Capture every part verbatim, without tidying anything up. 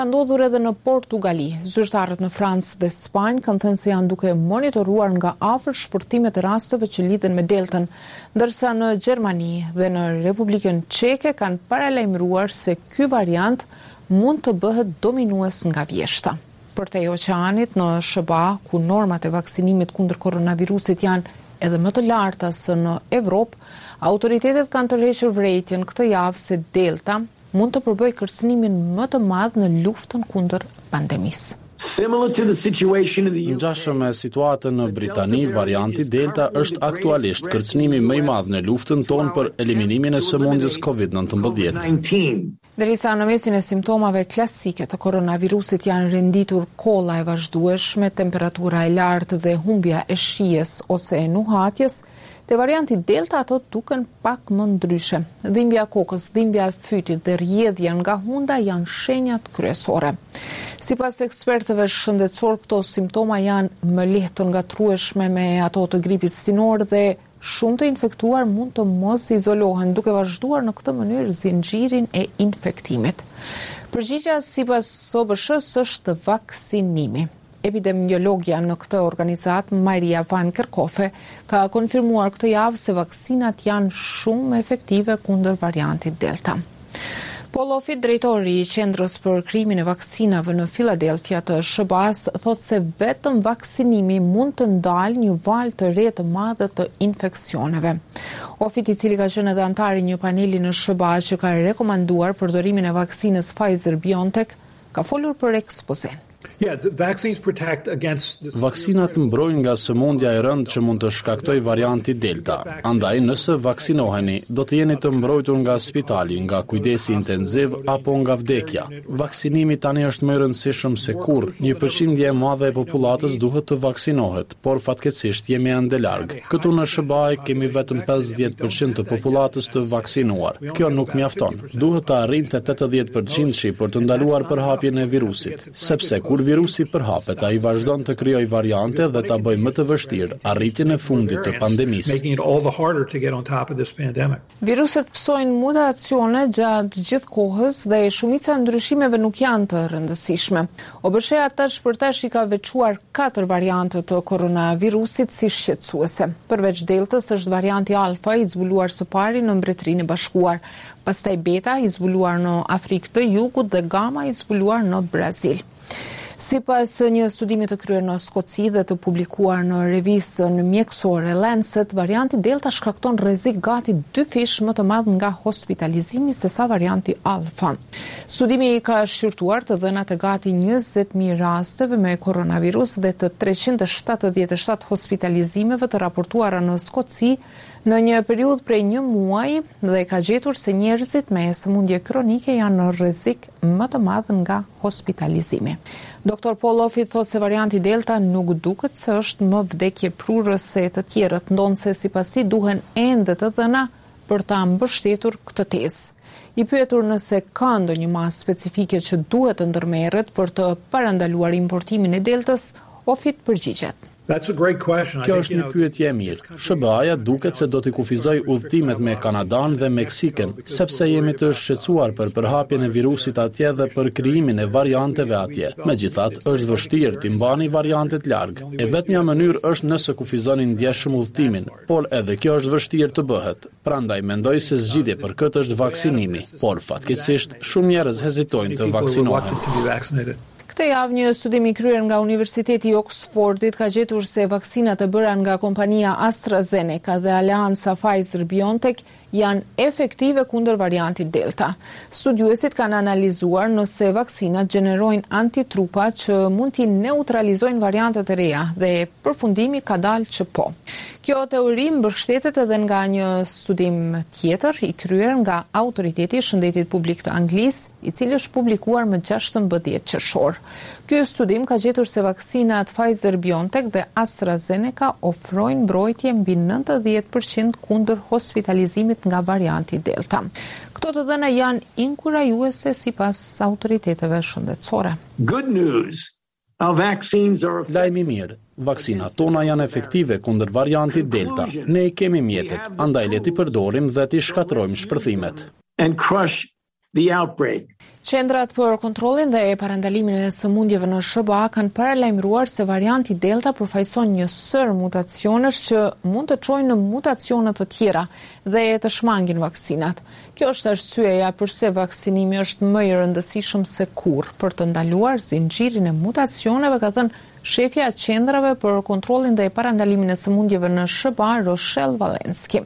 Ka ndodhur edhe në Portugali. Zyrtarët në Francë dhe Spanjë kanë thënë se janë duke monitoruar nga afër shpërtimet e rasteve që lidhen me deltën, ndërsa në Gjermani dhe në Republikën Çeke kanë paralajmëruar se ky variant mund të bëhet dominues nga vjeshta. Përtej oqeanit në S B A, ku normat e vaksinimit kundër koronavirusit janë edhe më të larta se në Evropë, autoritetet kanë tërhequr vërejtjen këtë javë se delta mund të përbëjë kërcënimin më të madh në luftën kundër pandemisë. Ngjashëm me situatën në Britani, varianti Delta është aktualisht kërcënimi më i madh në luftën tonë për eliminimin e sëmundjes COVID nineteen. Derisa në mesin e simptomave klasike të koronavirusit janë renditur kolla e vazhdueshme, temperatura e lartë dhe humbja e shijes ose e nuhatjes, te varianti Delta ato duken pak më ndryshe. Dhimbja e kokës, dhimbja e fytit dhe rrjedhja nga hunda janë shenjat kryesore. Sipas ekspertëve shëndetësor, këto simptoma janë më lehtë të ngatrueshme me ato të gripit sinor dhe shumë të infektuar mund të mos izolohen, duke vazhduar në këtë mënyrë zinxhirin e infektimit. Përgjigjja sipas S B S-s është vaksinimi. Epidemiologja në këtë organizat, Maria Van Kerkhove, ka konfirmuar këtë javë se vaksinat janë shumë efektive kundër variantit Delta. Paul Offit, drejtori i Qendrës për krijimin e vaksinave në Philadelphia të S B A-s, thotë se vetëm vaksinimi mund të ndalë një valë të re të madhe të infeksioneve. Offit, i cili ka qenë edhe antar i një paneli në S B A që ka rekomanduar përdorimin e vaksinës Pfizer-BioNTech, ka folur për ekspozen. Yeah, the vaccines protect against the... Vaksinat mbrojnë nga sëmundja e rëndë që mund të shkaktoj varianti Delta. Andaj, nëse vaksinoheni, do të jeni të mbrojtur nga spitali, nga kujdesi intenziv apo nga vdekja. Vaksinimi tani është më i rëndësishëm se kurrë. Një përqindje e madhe e popullatës duhet të vaksinohet, por fatkeqësisht jemi ende larg. Këtu në S B A kemi vetëm pesëdhjetë përqind të popullatës të vaksinuar. Kjo nuk mjafton. Duhet të arrijmë tetëdhjetë përqind për të ndaluar përhapjen e virusit, sepse kur virusi përhapet, ai vazhdon të krijojë variante dhe ta bëjë më të vështirë arritjen e fundit të pandemisë. Viruset psojnë mutacione gjatë gjithë kohës dhe shumica e ndryshimeve nuk janë të rëndësishme. O B S H-ja tash për tash i ka veçuar katër variante të koronavirusit si shqetësuese. Përveç Deltës është varianti Alfa i zbuluar së pari në Mbretërinë e Bashkuar, pastaj Beta i zbuluar në Afrikë të Jugut dhe Gamma i zbuluar në Brazil. Sipas një studimi të kryer në Skoci dhe të publikuar në revistën mjekësore Lancet, varianti Delta shkakton rrezik gati dy fish më të madh nga hospitalizimi se sa varianti Alfa. Studimi ka shqyrtuar të dhënat e gati njëzet mijë rasteve me koronavirus dhe të treqind e shtatëdhjetë e shtatë hospitalizimeve të raportuara në Skoci në një periudhë prej një muaji dhe ka gjetur se njerëzit me sëmundje kronike janë në rrezik më të madh nga hospitalizimi. Doktor Paul Offit thotë se varianti Delta nuk duket se është më vdekje prurës se të tjerët, ndonse sipas tij duhen ende të dhëna për ta mbështetur këtë tezë. I pyetur nëse ka ndonjë masë specifike që duhet të ndërmerret për të parandaluar importimin e Deltës, Offit përgjigjet. Kjo është një pyetje e mirë. S B A-ja duket se do t'i kufizoj udhëtimet me Kanadan dhe Meksikën, sepse jemi të shqetësuar për përhapjen e virusit atje dhe për krijimin e varianteve atje. Megjithatë, është vështirë t'i mbani variantet larg. E vetmja mënyrë është nëse kufizoni ndjeshëm udhëtimin, por edhe kjo është vështirë të bëhet. Prandaj mendoj se zgjidhja për këtë është vaksinimi, por fatkeqësisht shumë njerëz hezitojnë të vaksinohen. Këtë javë një studim i kryer nga Universiteti i Oxfordit ka gjetur se vaksinat e bëra nga kompania AstraZeneca dhe aleanca Pfizer-BioNTech janë efektive kundër variantit Delta. Studiuesit kanë analizuar nëse vaksinat gjenerojnë antitrupa që mund t'i neutralizojnë variantet e reja dhe përfundimi ka dalë që po. Kjo teori mbështetet edhe nga një studim tjetër i kryer nga Autoriteti i Shëndetit Publik të Anglisë, i cili është publikuar më gjashtëmbëdhjetë qershor. Ky studim ka gjetur se vaksinat Pfizer-BioNTech dhe AstraZeneca ofrojnë mbrojtje mbi nëntëdhjetë përqind kundër hospitalizimit nga varianti Delta. Këto të dhëna janë inkurajuese sipas autoriteteve shëndetësore. Good news. Our vaccines are Lajmi mirë. Vaksinat tona janë efektive kundër variantit Delta. Ne i kemi mjetet, andaj le t'i përdorim dhe t'i shkatrojmë shpërthimet. And crush the outbreak. Qendrat për kontrollin dhe parandalimin e sëmundjeve në S B A kanë paralajmëruar se varianti Delta përfaqëson një sër mutacionesh që mund të çojnë në mutacione të tjera dhe të shmangin vaksinat. Kjo është arsyeja pse vaksinimi është më i rëndësishëm se kurrë për të ndaluar zinxhirin e mutacioneve, ka thënë shefja e qendrave për kontrollin dhe parandalimin e sëmundjeve në S B A, Rochelle Walensky.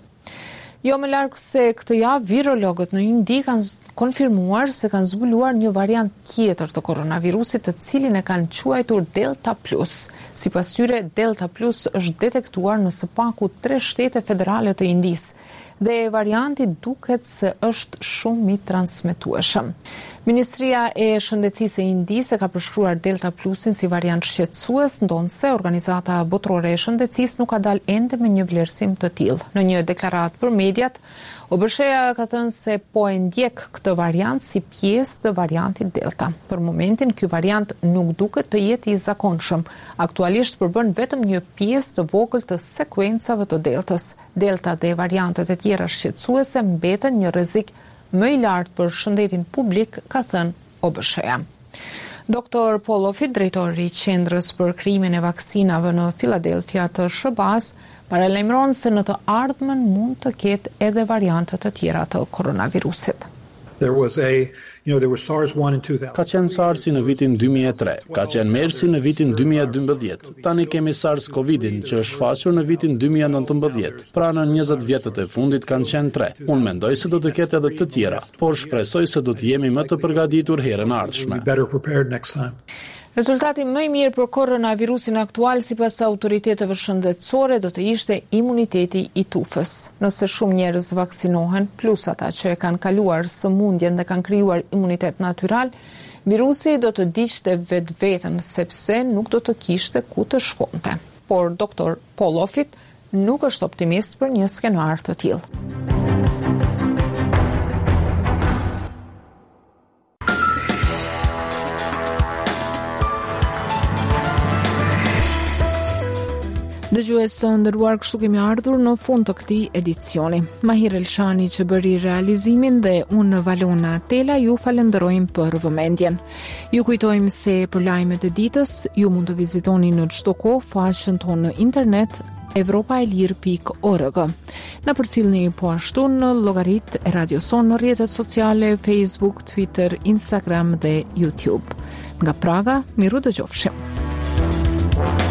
Jo më larg se këtë javë, virologët në Indi kanë konfirmuar se kanë zbuluar një variant tjetër të koronavirusit, të cilin e kanë quajtur Delta Plus. Sipas tyre, Delta Plus është detektuar në së paku tre shtete federale të Indisë dhe varianti duket se është shumë i transmetueshëm. Ministria e Shëndetësisë e Indisë ka përshkruar Delta Plusin si variant shqetësues, ndonse Organizata Botërore e Shëndetësisë nuk ka dalë ende me një vlerësim të tillë. Në një deklaratë për mediat, O B S H-ja ka thënë se po e ndjek këtë variant si pjesë të variantit Delta. Për momentin, ky variant nuk duket të jetë i zakonshëm. Aktualisht përbën vetëm një pjesë të vogël të sekuencave të Deltës. Delta dhe variantet e tjera shqetësuese mbeten një rrezik më i lartë për shëndetin publik, ka thënë O B S H-ja. Doktor Paul Offit, drejtori i Qendrës për krijimin e vaksinave në Philadelphia të S B A-s, paralajmëron se në të ardhmen mund të ketë edhe variante të tjera të koronavirusit. There was a, you know, there was SARS one in two thousand. Ka qenë SARS-i në vitin dy mijë e tre, ka qenë MERS-i në vitin dy mijë e dymbëdhjetë. Tani kemi SARS-CoV-in që është shfaqur në vitin dy mijë e nëntëmbëdhjetë. Pra në njëzet vjetët e fundit kanë qenë tre. Unë mendoj se do të ketë edhe të tjera, por shpresoj se do të jemi më të përgatitur herën e ardhshme. Better prepared next time. Rezultati më i mirë për koronavirusin aktual sipas autoriteteve shëndetësore do të ishte imuniteti i tufës. Nëse shumë njerëz vaksinohen, plus ata që e kanë kaluar sëmundjen dhe kanë krijuar imunitet natyral, virusi do të diqte vetveten sepse nuk do të kishte ku të shkonte. Por doktor Paul Offit nuk është optimist për një skenar të tillë. Dëgjues të nderuar, kështu kemi ardhur në fund të këtij edicioni. Mahir Elshani që bëri realizimin dhe unë Valona Tela ju falenderojmë për vëmendjen. Ju kujtojmë se për lajmet e ditës ju mund të vizitoni në çdo kohë faqen tonë në internet evropaelir pikë org. Na përcjellni po ashtu në llogaritë e Radio Son në rrjetet sociale Facebook, Twitter, Instagram dhe YouTube. Nga Praga, miru dëgjofshim.